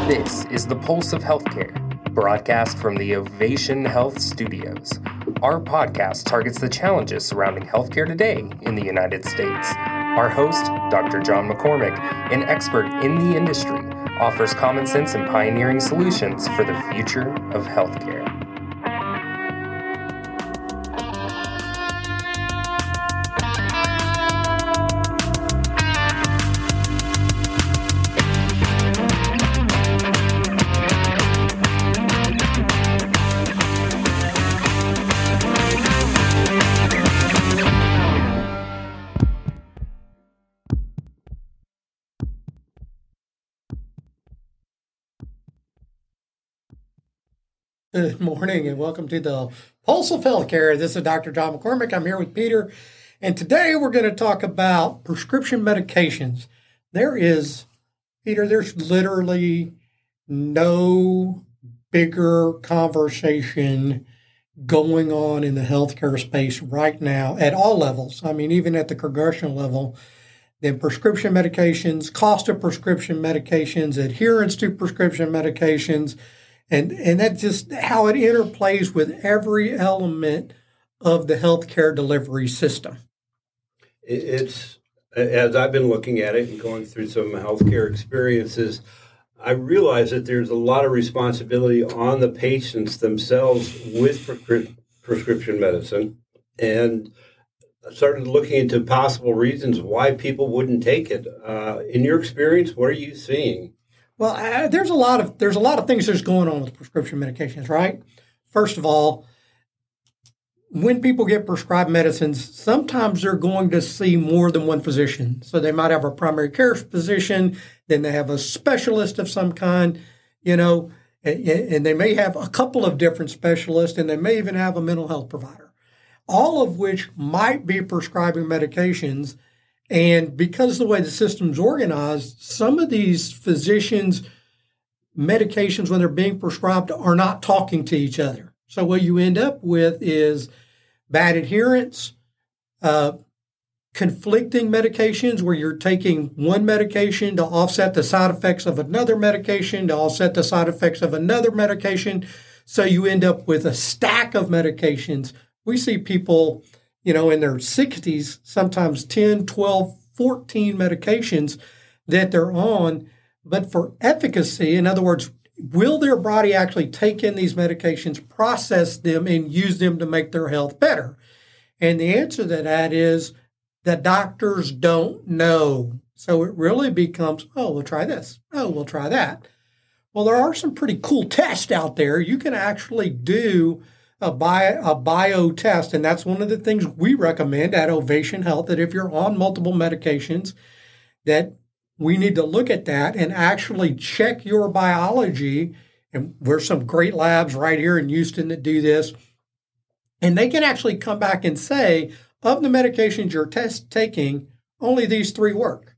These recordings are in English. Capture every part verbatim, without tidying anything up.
This is the Pulse of Healthcare, broadcast from the Ovation Health Studios. Our podcast targets the challenges surrounding healthcare today in the United States. Our host, Doctor John McCormick, an expert in the industry, offers common sense and pioneering solutions for the future of healthcare. Good morning and welcome to the Pulse of Healthcare. This is Doctor John McCormick. I'm here with Peter, and today we're going to talk about prescription medications. There is, Peter, there's literally no bigger conversation going on in the healthcare space right now at all levels. I mean, even at the congressional level, than prescription medications, cost of prescription medications, adherence to prescription medications. And and that's just how it interplays with every element of the healthcare delivery system. It's, as I've been looking at it and going through some healthcare experiences, I realize that there's a lot of responsibility on the patients themselves with prescri- prescription medicine, and I started looking into possible reasons why people wouldn't take it. Uh, in your experience, what are you seeing? Well, uh, there's a lot of there's a lot of things that's going on with prescription medications, right? First of all, when people get prescribed medicines, sometimes they're going to see more than one physician. So they might have a primary care physician, then they have a specialist of some kind, you know, and, and they may have a couple of different specialists, and they may even have a mental health provider, all of which might be prescribing medications. And because of the way the system's organized, some of these physicians' medications, when they're being prescribed, are not talking to each other. So what you end up with is bad adherence, uh, conflicting medications where you're taking one medication to offset the side effects of another medication, to offset the side effects of another medication. So you end up with a stack of medications. We see people, you know, in their sixties, sometimes ten, twelve, fourteen medications that they're on. But for efficacy, in other words, will their body actually take in these medications, process them, and use them to make their health better? And the answer to that is the doctors don't know. So it really becomes, oh, we'll try this. Oh, we'll try that. Well, there are some pretty cool tests out there. You can actually do A bio, a bio test, and that's one of the things we recommend at Ovation Health, that if you're on multiple medications, that we need to look at that and actually check your biology. And there's some great labs right here in Houston that do this. And they can actually come back and say, of the medications you're test taking, only these three work.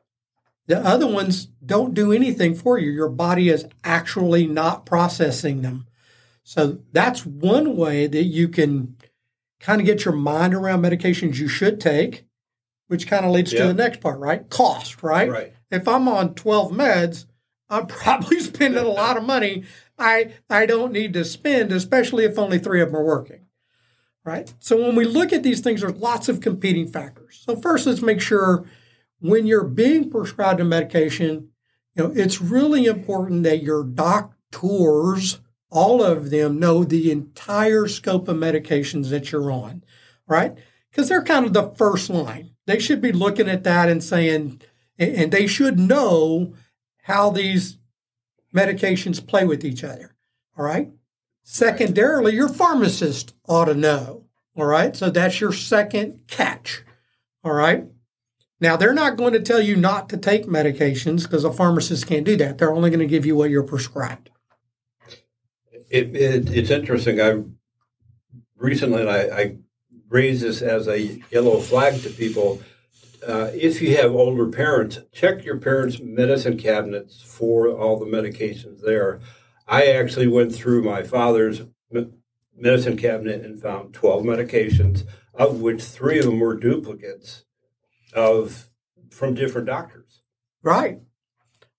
The other ones don't do anything for you. Your body is actually not processing them. So that's one way that you can kind of get your mind around medications you should take, which kind of leads yep. to the next part, right? Cost, right? Right. If I'm on twelve meds, I'm probably spending a lot of money I I don't need to spend, especially if only three of them are working, right? So when we look at these things, there's lots of competing factors. So first, let's make sure when you're being prescribed a medication, you know, it's really important that your doctors, all of them, know the entire scope of medications that you're on, right? Because they're kind of the first line. They should be looking at that and saying, and they should know how these medications play with each other, all right? Secondarily, your pharmacist ought to know, all right? So that's your second catch, all right? Now, they're not going to tell you not to take medications because a pharmacist can't do that. They're only going to give you what you're prescribed. It, it, it's interesting. I recently I, I raised this as a yellow flag to people. Uh, if you have older parents, check your parents' medicine cabinets for all the medications there. I actually went through my father's medicine cabinet and found twelve medications, of which three of them were duplicates of from different doctors. Right.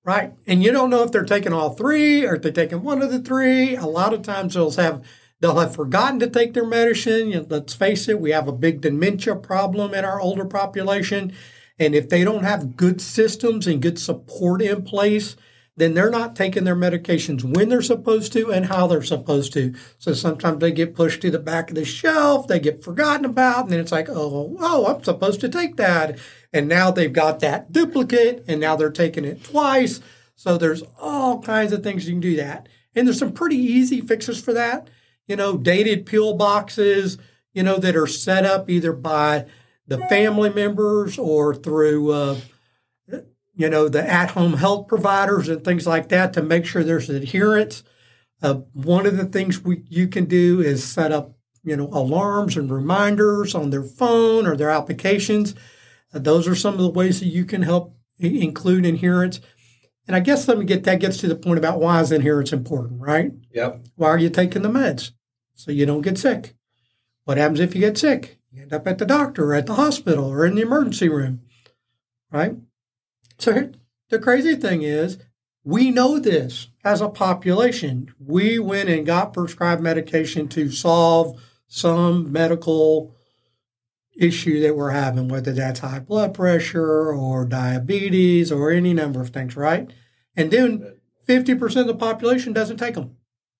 Right. And you don't know if they're taking all three or if they're taking one of the three. A lot of times they'll have they'll have forgotten to take their medicine. You know, let's face it, we have a big dementia problem in our older population. And if they don't have good systems and good support in place, then they're not taking their medications when they're supposed to and how they're supposed to. So sometimes they get pushed to the back of the shelf, they get forgotten about, and then it's like, oh, oh, I'm supposed to take that. And now they've got that duplicate, and now they're taking it twice. So there's all kinds of things you can do that. And there's some pretty easy fixes for that. You know, dated pill boxes, you know, that are set up either by the family members or through, uh, you know, the at-home health providers and things like that to make sure there's adherence. Uh, one of the things we you can do is set up, you know, alarms and reminders on their phone or their applications. Uh, those are some of the ways that you can help I- include adherence. And I guess let me get that gets to the point about why is adherence important, right? Yep. Why are you taking the meds? So you don't get sick. What happens if you get sick? You end up at the doctor or at the hospital or in the emergency room, right? So the crazy thing is, we know this as a population. We went and got prescribed medication to solve some medical issue that we're having, whether that's high blood pressure or diabetes or any number of things, right? And then fifty percent of the population doesn't take them.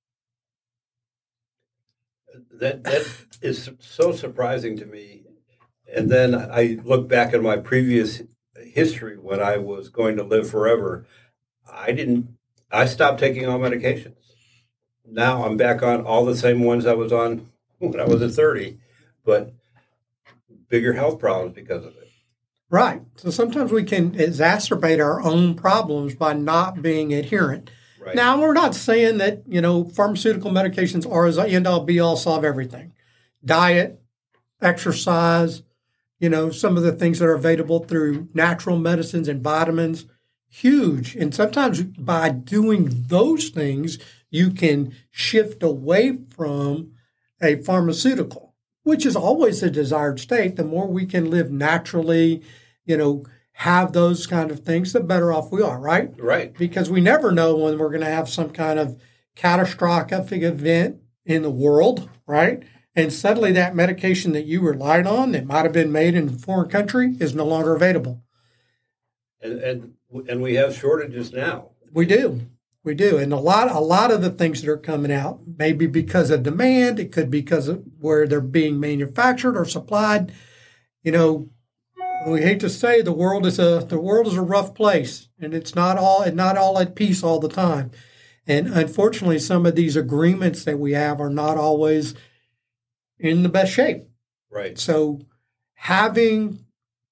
That that is so surprising to me. And then I look back at my previous history when I was going to live forever. I didn't. I stopped taking all medications. Now I'm back on all the same ones I was on when I was at thirty, but bigger health problems because of it. Right. So sometimes we can exacerbate our own problems by not being adherent. Right. Now, we're not saying that, you know, pharmaceutical medications are as end all be all solve everything. Diet, exercise, you know, some of the things that are available through natural medicines and vitamins, huge. And sometimes by doing those things, you can shift away from a pharmaceutical, which is always the desired state. The more we can live naturally, you know, have those kind of things, the better off we are, right? Right. Because we never know when we're going to have some kind of catastrophic event in the world, right? And suddenly that medication that you relied on that might have been made in a foreign country is no longer available. And and and we have shortages now. We do. We do. And a lot a lot of the things that are coming out, maybe because of demand, it could be because of where they're being manufactured or supplied. You know, we hate to say the world is a the world is a rough place, and it's not all and not all at peace all the time. And unfortunately, some of these agreements that we have are not always in the best shape. Right. So having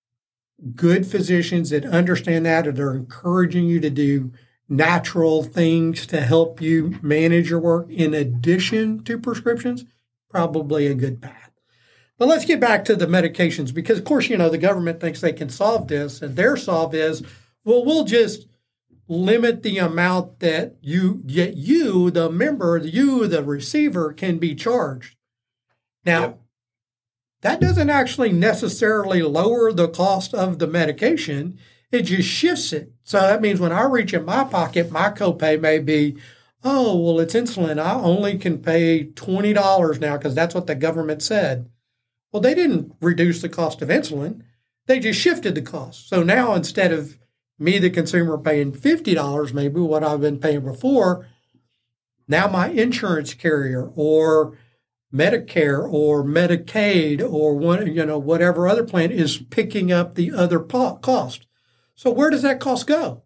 good physicians that understand that and are encouraging you to do natural things to help you manage your work in addition to prescriptions, probably a good path. But let's get back to the medications because, of course, you know, the government thinks they can solve this, and their solve is, well, we'll just limit the amount that you, yet you, the member, you, the receiver, can be charged. Now, yep. That doesn't actually necessarily lower the cost of the medication. It just shifts it. So that means when I reach in my pocket, my copay may be, oh, well, it's insulin. I only can pay twenty dollars now because that's what the government said. Well, they didn't reduce the cost of insulin. They just shifted the cost. So now instead of me, the consumer, paying fifty dollars, maybe what I've been paying before, now my insurance carrier or Medicare or Medicaid or one, you know, whatever other plan is picking up the other cost. So where does that cost go?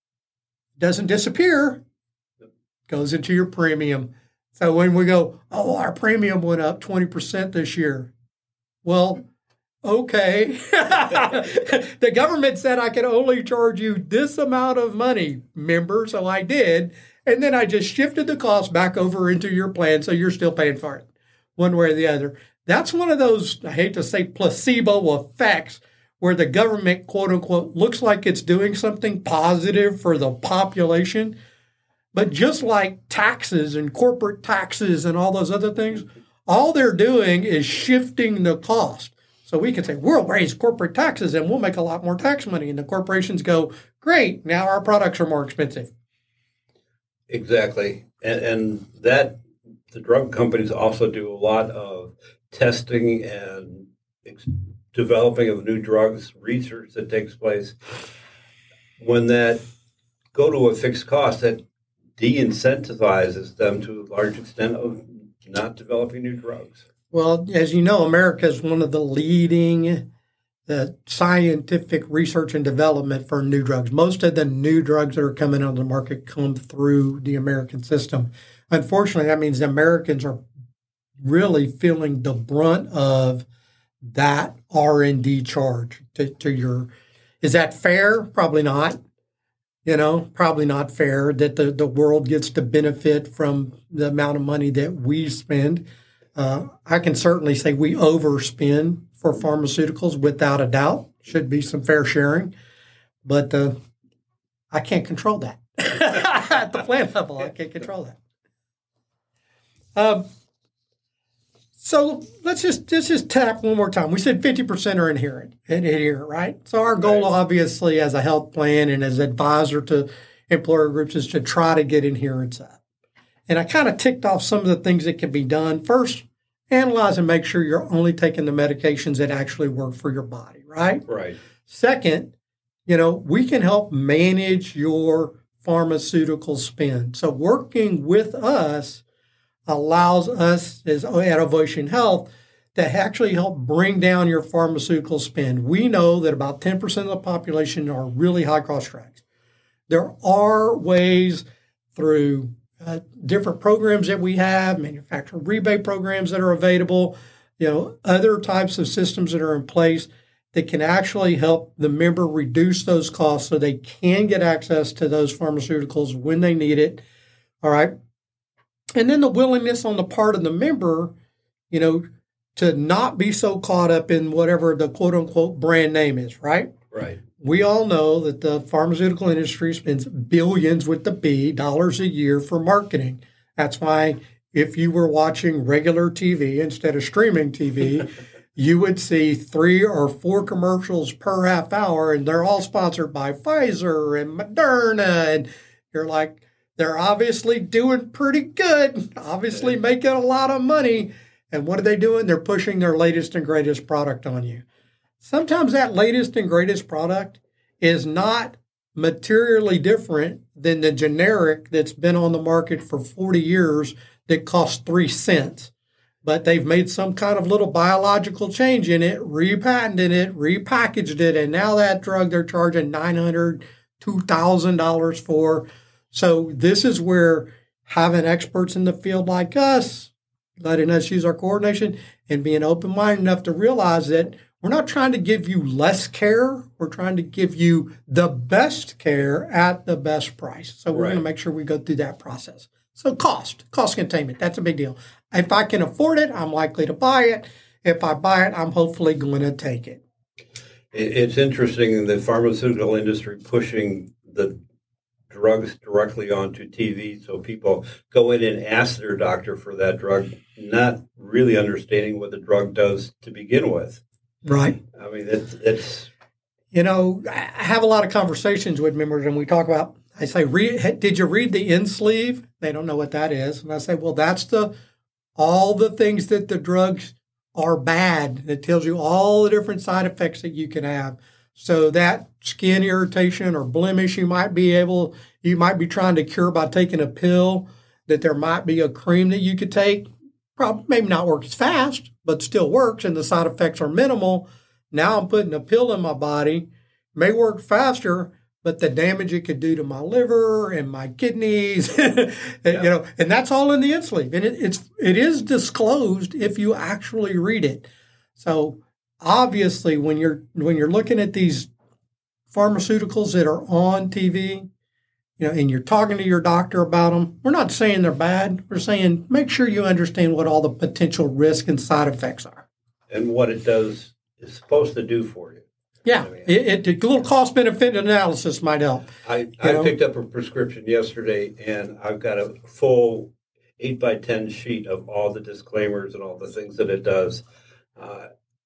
It doesn't disappear. It goes into your premium. So when we go, oh, our premium went up twenty percent this year. Well, okay. The government said I could only charge you this amount of money, member, so I did. And then I just shifted the cost back over into your plan, so you're still paying for it, one way or the other. That's one of those, I hate to say placebo effects, where the government, quote unquote, looks like it's doing something positive for the population. But just like taxes and corporate taxes and all those other things, all they're doing is shifting the cost. So we can say, we'll raise corporate taxes and we'll make a lot more tax money. And the corporations go, great, now our products are more expensive. Exactly. And, and that the drug companies also do a lot of testing and ex- developing of new drugs, research that takes place. When that go to a fixed cost, that de-incentivizes them to a large extent of not developing new drugs. Well, as you know, America is one of the leading uh, scientific research and development for new drugs. Most of the new drugs that are coming on the market come through the American system. Unfortunately, that means the Americans are really feeling the brunt of that R and D charge to, to your. Is that fair? Probably not. You know, probably not fair that the, the world gets to benefit from the amount of money that we spend. Uh, I can certainly say we overspend for pharmaceuticals without a doubt. Should be some fair sharing. But uh, I can't control that. At the plant level, I can't control that. Um, so let's just let's just tap one more time. We said fifty percent are inherent, adherent, right? So our goal, right, obviously, as a health plan and as advisor to employer groups, is to try to get adherence up. And I kind of ticked off some of the things that can be done. First, analyze and make sure you're only taking the medications that actually work for your body, right? Right. Second, you know, we can help manage your pharmaceutical spend. So working with us allows us as at Ovation Health to actually help bring down your pharmaceutical spend. We know that about ten percent of the population are really high-cost drugs. There are ways through uh, different programs that we have, manufacturer rebate programs that are available, you know, other types of systems that are in place that can actually help the member reduce those costs so they can get access to those pharmaceuticals when they need it. All right. And then the willingness on the part of the member, you know, to not be so caught up in whatever the quote unquote brand name is, right? Right. We all know that the pharmaceutical industry spends billions with the B dollars a year for marketing. That's why if you were watching regular T V instead of streaming T V, you would see three or four commercials per half hour, and they're all sponsored by Pfizer and Moderna. And you're like, they're obviously doing pretty good, obviously making a lot of money. And what are they doing? They're pushing their latest and greatest product on you. Sometimes that latest and greatest product is not materially different than the generic that's been on the market for forty years that costs three cents. But they've made some kind of little biological change in it, repatented it, repackaged it, and now that drug they're charging nine hundred dollars, two thousand dollars for. So this is where having experts in the field like us, letting us use our coordination and being open-minded enough to realize that we're not trying to give you less care. We're trying to give you the best care at the best price. So we're right. going to make sure we go through that process. So cost, cost containment, that's a big deal. If I can afford it, I'm likely to buy it. If I buy it, I'm hopefully going to take it. It's interesting in the pharmaceutical industry pushing the drugs directly onto T V, so people go in and ask their doctor for that drug, not really understanding what the drug does to begin with. Right. I mean, it's, it's you know, I have a lot of conversations with members, and we talk about, I say, read, did you read the in sleeve? They don't know what that is. And I say, well, that's the all the things that the drugs are bad. It tells you all the different side effects that you can have. So that skin irritation or blemish you might be able, you might be trying to cure by taking a pill, that there might be a cream that you could take. Probably maybe not work as fast, but still works, and the side effects are minimal. Now I'm putting a pill in my body, may work faster, but the damage it could do to my liver and my kidneys, and, yeah. you know, and that's all in the in sleeve, and it, it's it is disclosed if you actually read it. So obviously, when you're when you're looking at these pharmaceuticals that are on T V, you know, and you're talking to your doctor about them, we're not saying they're bad. We're saying make sure you understand what all the potential risk and side effects are, and what it does is supposed to do for you. Yeah, I mean, it, it, a little cost-benefit analysis might help. I, I picked up a prescription yesterday, and I've got a full eight by ten sheet of all the disclaimers and all the things that it does. Uh,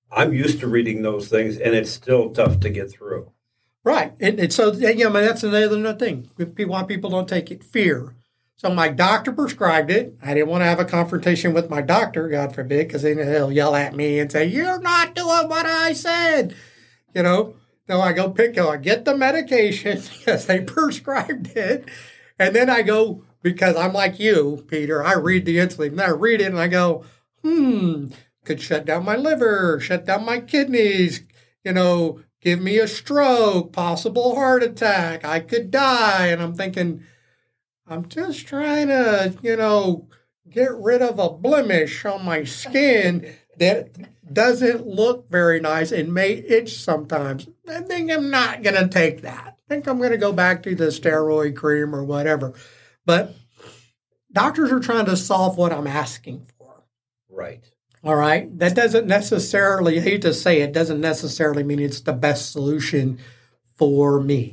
I'm used to reading those things, and it's still tough to get through. Right. And, and so, you know, that's another thing. Why people don't take it, fear. So my doctor prescribed it. I didn't want to have a confrontation with my doctor, God forbid, because then he'll yell at me and say, you're not doing what I said. You know, so I go pick, I get the medication because they prescribed it. And then I go, because I'm like you, Peter, I read the insulin. And I read it and I go, hmm, could shut down my liver, shut down my kidneys, you know, give me a stroke, possible heart attack. I could die. And I'm thinking, I'm just trying to, you know, get rid of a blemish on my skin that doesn't look very nice and may itch sometimes. I think I'm not going to take that. I think I'm going to go back to the steroid cream or whatever. But doctors are trying to solve what I'm asking for. Right. All right. That doesn't necessarily, I hate to say it, doesn't necessarily mean it's the best solution for me.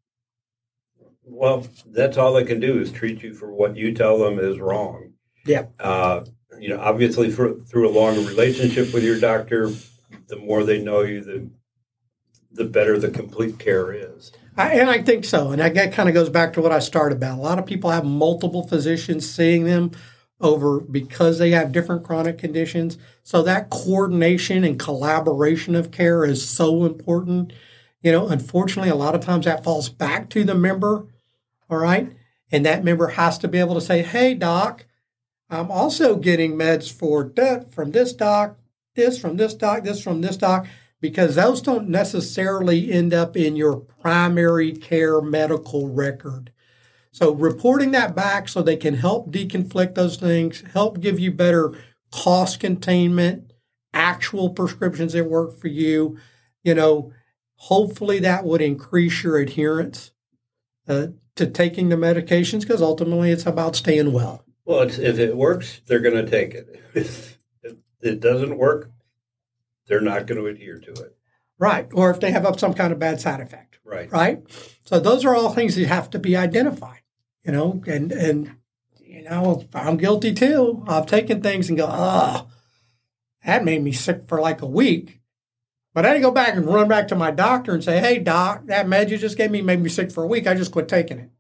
Well, that's all they can do is treat you for what you tell them is wrong. Yeah. Uh, you know, obviously, for, through a longer relationship with your doctor, the more they know you, the the better the complete care is. I, and I think so. And that kind of goes back to what I started about. A lot of people have multiple physicians seeing them over because they have different chronic conditions. So that coordination and collaboration of care is so important. You know, unfortunately, a lot of times that falls back to the member. All right. And that member has to be able to say, hey, doc, I'm also getting meds for that from this doc, this from this doc, this from this doc, because those don't necessarily end up in your primary care medical record. So reporting that back so they can help deconflict those things, help give you better cost containment, actual prescriptions that work for you, you know, hopefully that would increase your adherence uh, to taking the medications, because ultimately it's about staying well. Well, it's, if it works, they're going to take it. If it doesn't work, they're not going to adhere to it. Right. Or if they have some kind of bad side effect. Right. Right. So those are all things that have to be identified, you know, and, and you know, I'm guilty too. I've taken things and go, oh, that made me sick for like a week. But I didn't go back and run back to my doctor and say, hey, doc, that med you just gave me made me sick for a week. I just quit taking it.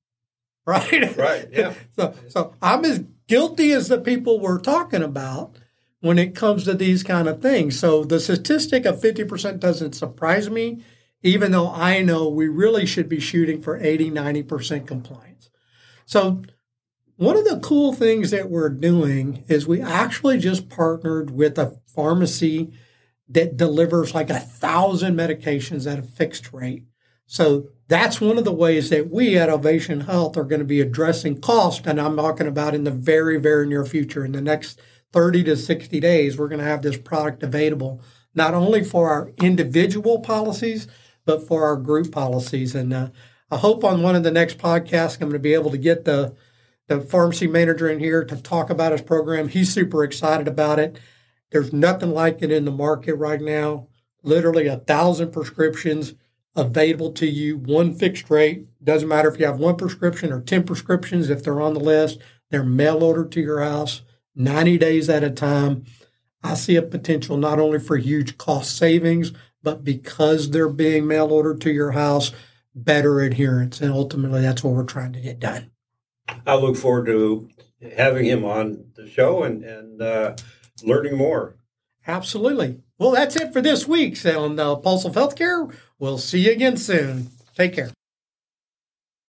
Right? Right, yeah. so, so I'm as guilty as the people we're talking about when it comes to these kind of things. So the statistic of fifty percent doesn't surprise me, even though I know we really should be shooting for eighty, ninety percent compliance. So one of the cool things that we're doing is we actually just partnered with a pharmacy that delivers like a thousand medications at a fixed rate. So that's one of the ways that we at Ovation Health are going to be addressing cost. And I'm talking about in the very, very near future. In the next thirty to sixty days, we're going to have this product available, not only for our individual policies, but for our group policies. And uh, I hope on one of the next podcasts, I'm going to be able to get the, the pharmacy manager in here to talk about his program. He's super excited about it. There's nothing like it in the market right now. Literally a thousand prescriptions available to you, one fixed rate. Doesn't matter if you have one prescription or ten prescriptions. If they're on the list, they're mail ordered to your house, ninety days at a time. I see a potential not only for huge cost savings, but because they're being mail ordered to your house, better adherence. And ultimately, that's what we're trying to get done. I look forward to having him on the show and, and uh, learning more. Absolutely. Well, that's it for this week on uh, Pulse of Healthcare. We'll see you again soon. Take care.